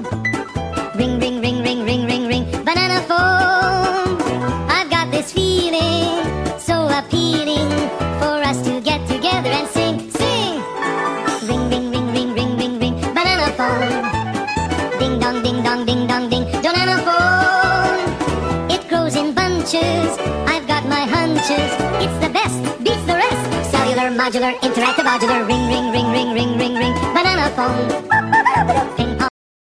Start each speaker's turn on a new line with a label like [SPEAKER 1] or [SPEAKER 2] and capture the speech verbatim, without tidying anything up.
[SPEAKER 1] Ring, ring, ring, ring, ring, ring, ring, banana phone. I've got this feeling so appealing for us to get together and sing, sing. Ring, ring, ring, ring, ring, ring, ring, banana phone. Ding dong, ding dong, ding dong, ding, banana phone. It grows in bunches, I've got my hunches. It's the best, beats the rest. Cellular, modular, interactive, modular. Ring, ring, ring, ring, ring, ring, ring, banana phone. Ping pong.